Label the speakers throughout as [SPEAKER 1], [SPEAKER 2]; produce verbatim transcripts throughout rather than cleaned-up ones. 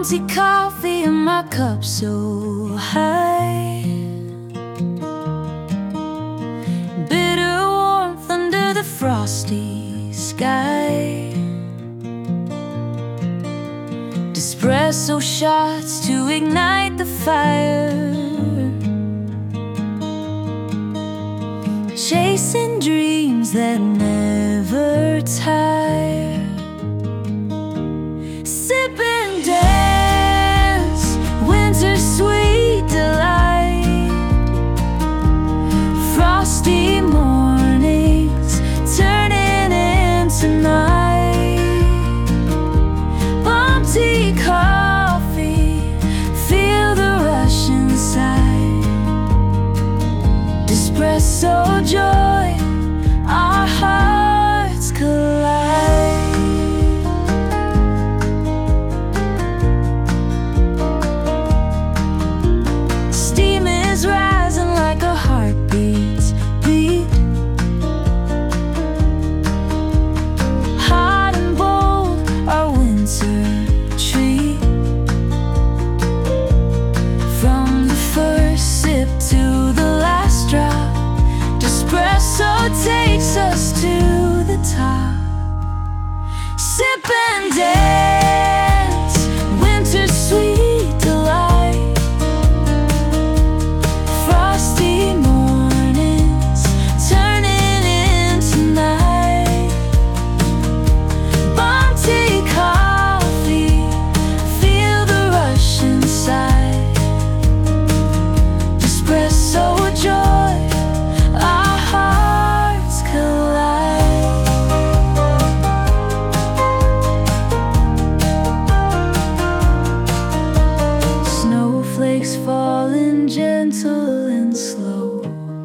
[SPEAKER 1] tea coffee in my cup so high, bitter warmth under the frosty sky, espresso shots to ignite the fire, chasing dreams that never tire. Sip and dance, winter's sweet delight, frosty mornings turning into night, bomb tea coffee, feel the rush inside, espresso joy, our hearts collide. Steam is rising like a heartbeat's beat, hot and bold, our winter treat. From the first sip to the last drop, espresso takes us to the top. Sip and dance, winter's sweet delight, frosty mornings turning into night, bomb tea coffee, feel the rush inside, espresso joy, our hearts collide. Snowflakes falling gentle and slow,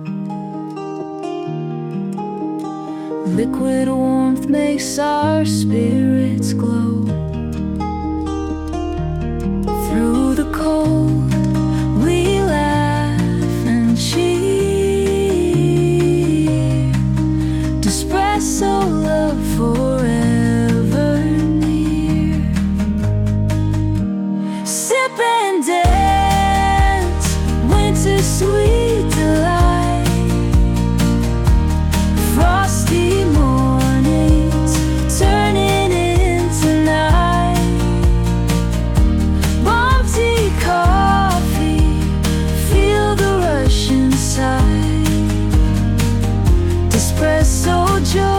[SPEAKER 1] liquid warmth makes our spirits glow. Through the cold we laugh and cheer, espresso love forever near. Sip and dance, winter's sweet delight, frosty mornings turning into night, bomb tea coffee, feel the rush inside, espresso joy.